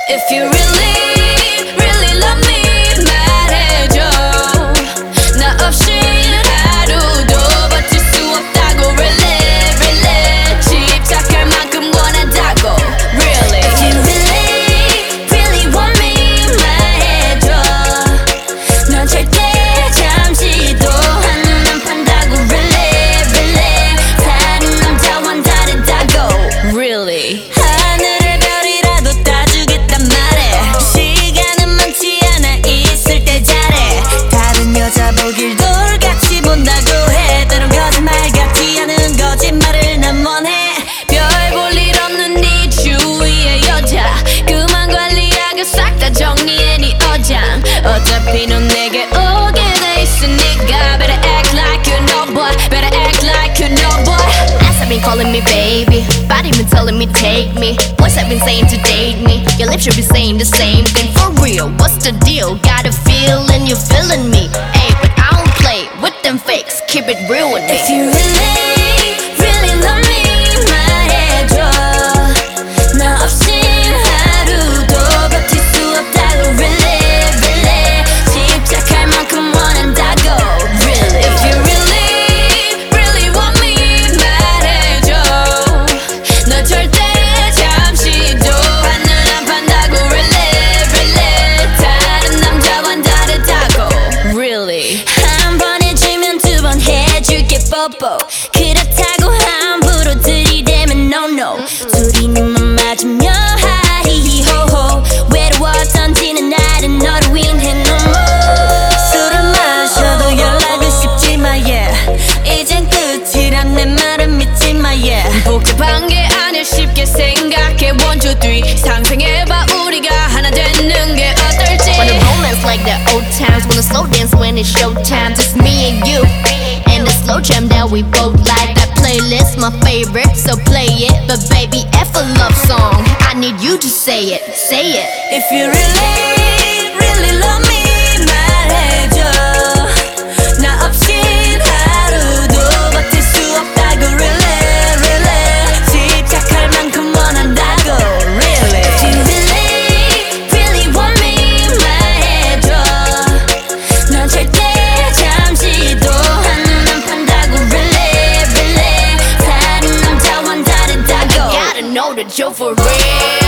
If you really, really love me 말해줘. 나 없이 하루도 버틸 수 없다고 really, really. 집착할 만큼 원한다고 really. If you really, really want me 말해줘. 넌 절대 잠시도 한눈 안 판다고 really, really. 다른 남자와는 다르다고 really. 보길 돌같이 본다고 해. 때론 거짓말 같지 않은 거짓말을 난 원해. 별 볼 일 없는 네 주위의 여자 그만 관리하고 싹 다 정리해 네 어장. 어차피 넌 내게 오게 돼 있으니까 Better act like you know boy. Better act like you know boy. Ass have been calling me baby, body been telling me take me. Voice have been saying to date me. Your lips should be saying the same thing. For real, what's the deal? Got a feeling you feeling me. With them fakes, keep it real with me. If you really, really love me 말해줘. 나 없인 하루도 버틸 수 없다고 really, really. 집착할 만큼 원한다고 really. If you really, really want me 말해줘. 너 절대 잠시도 한눈 안 판다고 really, really. 다른 남자와는 다르다고 really. 해줄게 뽀뽀. 그렇다고 함부로 들이대면 no no. 둘이 눈만 맞으면 하히히호호. 외로웠던지는 날은 너를 위해 no more. 술을 마셔도 연락은 쉽지만 yeah. 이젠 끝이란 내 말은 믿지마 yeah. 복잡한 게 아닐 쉽게 생각해. One, two, three. 상상해봐 우리가 하나 되는 게 어떨지. Wanna romance like the old times. Wanna slow dance when it's showtime. Just me and you and the slow jam that we both like. That playlist my favorite, so play it. But baby, F a love song, I need you to say it, say it. If you really, really love me 말해줘. 나 없인 하루도 버틸 수 없다고 really, really. 집착할 만큼 원한다고 really. If you really, really want me 말해줘. 넌 절대 잠시도 한눈 안 판다고 really, really. 다른 남자와는 다르다고. I gotta know that you're for real.